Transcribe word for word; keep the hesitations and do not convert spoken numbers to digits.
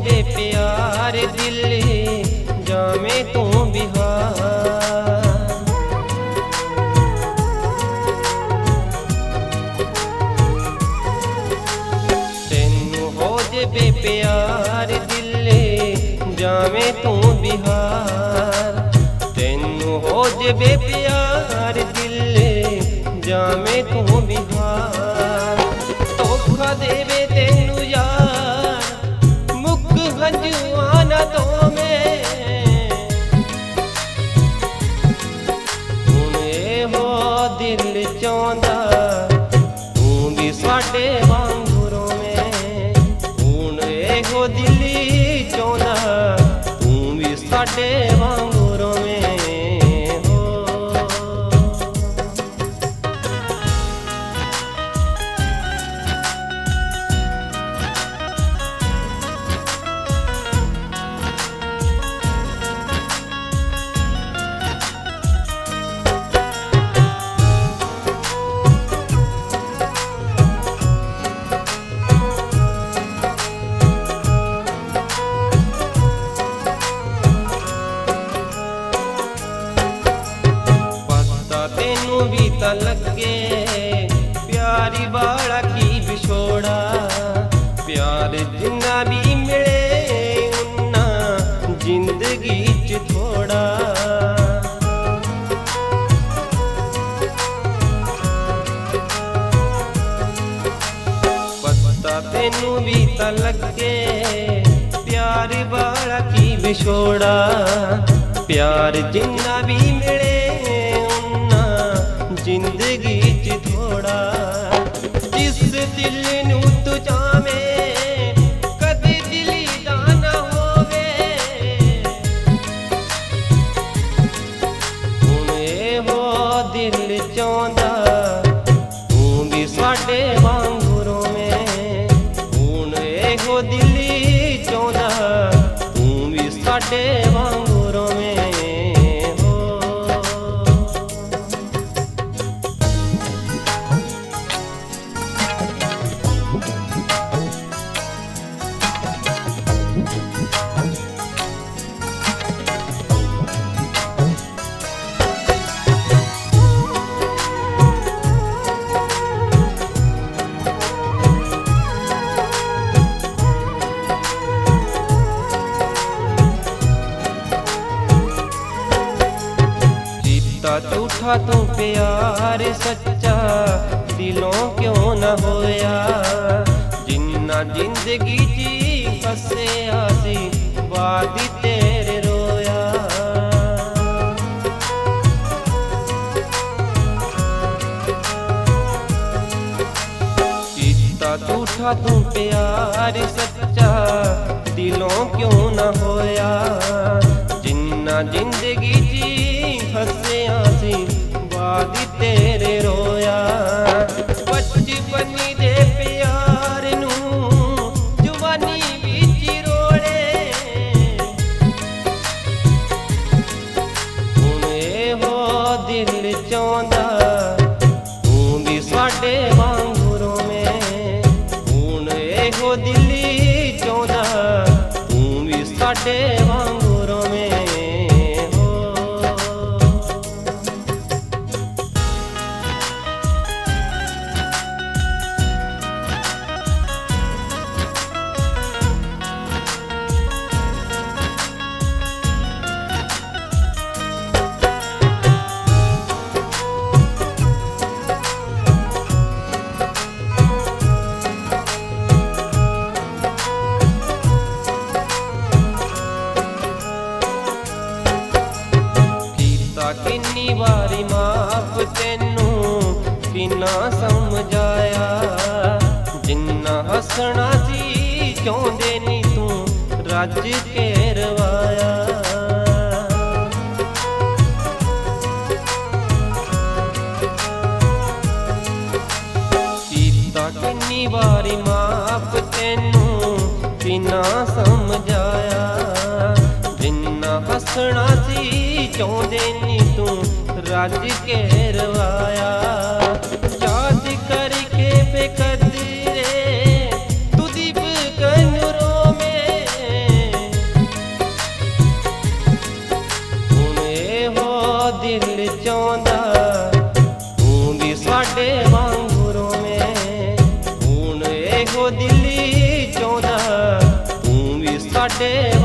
बे प्यार दिल्ली जामे तू बिहार। तेनू हो बे प्यार दिल्ली जामे तू बिहार। तेनू हो बे प्यार दिल्ली जामे तू बिहार। धोखा देवे तेनू यार मुख हंजुआना तो में हुण हो दिल चाहंदा तू भी साडे वांगुरों में। हुण हो दिल चाहंदा तू भी साडे वांगुरों में। तेनू भी ता लगे प्यारी वाला की बिछोड़ा। प्यार जिन्ना भी मिले उन्ना जिंदगी च थोड़ा। पता तेनू भी ता लगे प्यारी वाला की बिछोड़ा। प्यार जिन्ना भी मिले जिंदगी च थोड़ा। जिस दिल नू तू जावे कदी दिली दा ना होवे। हुण हो दिल चाहंदा तू भी साडे वांगुरों में। हुण हो दिल चाहंदा तू भी साडे वांगुरों में। झूठा तू प्यार सच्चा दिलों क्यों न होया। जिन्ना जिंदगी जी फसे आसी वादी तेरे रोया। सीता झूठा तू प्यार सच्चा दिलों क्यों न होया। जिन्ना जिंदगी जी फसे आसी वादी तेरे रोया। बचपनी दे प्यार नू जवानी बिच रोड़े। हुण हो दिल चाहंदा तू भी साडे वांगुरों में। हुण हो दिल चाहंदा तू भी साडे वांगुरों में। किन्नी बारी माफ तेनू किन्ना समझाया। जिन्ना हसना सी चाहंदे नी तू रज के रवाया। सीता किन्नी बारी माफ तेनू किन्ना समझाया। जिन्ना हसना सी चाहंदे नी तू रज के रवाया। याद करके बेकदरे तू दीप कनरों में। ਇਹੋ ਦਿਲੀ ਚਾਹੁੰਦਾ ਤੂੰ ਵੀ ਸਾਡੇ